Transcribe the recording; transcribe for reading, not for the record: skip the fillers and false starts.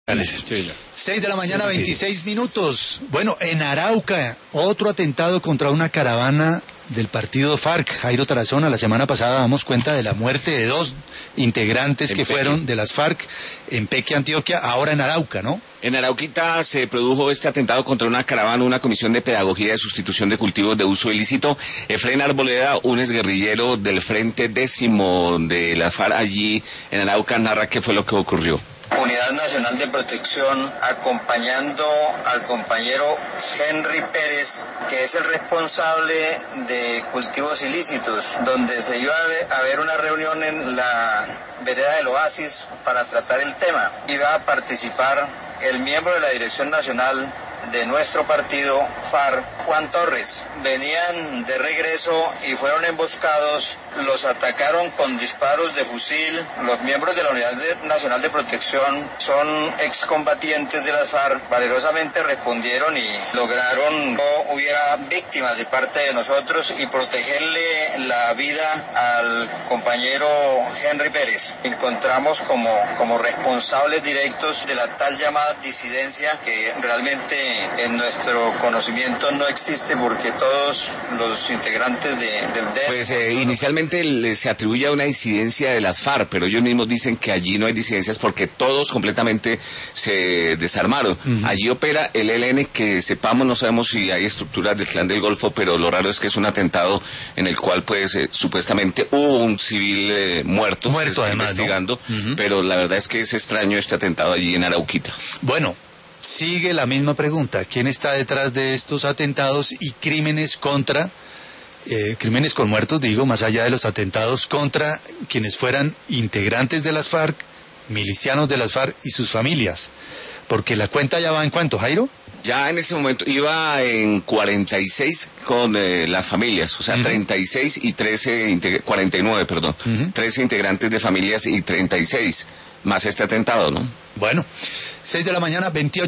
Sí, 6 de la mañana, 26 minutos. Bueno, en Arauca, otro atentado contra una caravana del partido FARC. Jairo Tarazona, la semana pasada damos cuenta de la muerte de 2 integrantes que fueron de las FARC en Peque, Antioquia, ahora en Arauca, ¿no? En Arauquita se produjo este atentado contra una caravana, una comisión de pedagogía de sustitución de cultivos de uso ilícito. Efraín Arboleda, un exguerrillero del Frente Décimo de la FARC allí en Arauca, narra qué fue lo que ocurrió. Unidad Nacional de Protección acompañando al compañero Henry Pérez, que es el responsable de cultivos ilícitos, donde se iba a haber una reunión en la vereda del Oasis para tratar el tema. Iba a participar el miembro de la Dirección Nacional de nuestro partido, FARC, Juan Torres. Venían de regreso y fueron emboscados, los atacaron con disparos de fusil. Los miembros de la Unidad Nacional de Protección son excombatientes de las FARC, valerosamente respondieron y lograron no hubiera víctimas de parte de nosotros y protegerle la vida al compañero Henry Pérez. Encontramos como responsables directos de la tal llamada disidencia, que realmente en nuestro conocimiento no existe, porque todos los integrantes del DES... Pues inicialmente se atribuye a una disidencia de las FARC, pero ellos mismos dicen que allí no hay disidencias porque todos completamente se desarmaron. Allí opera el ELN, que sepamos, no sabemos si hay estructuras del Clan del Golfo, pero lo raro es que es un atentado en el cual pues supuestamente hubo un civil muerto además, investigando, ¿no? Pero la verdad es que es extraño este atentado allí en Arauquita. Bueno, sigue la misma pregunta. ¿Quién está detrás de estos atentados y crímenes contra, crímenes con muertos, digo, más allá de los atentados contra quienes fueran integrantes de las FARC, milicianos de las FARC y sus familias? Porque la cuenta ya va en ¿cuánto, Jairo? Ya en ese momento iba en 46 con las familias, o sea, 36 y 49, perdón. 13 integrantes de familias y 36, más este atentado, ¿no? Bueno, 6 de la mañana, 28